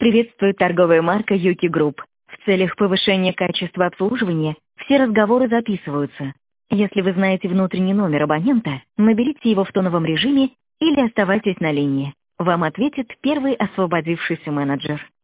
приветствует торговая марка Юки Групп. В целях повышения качества обслуживания все разговоры записываются. Если вы знаете внутренний номер абонента, наберите его в тоновом режиме или оставайтесь на линии. Вам ответит первый освободившийся менеджер.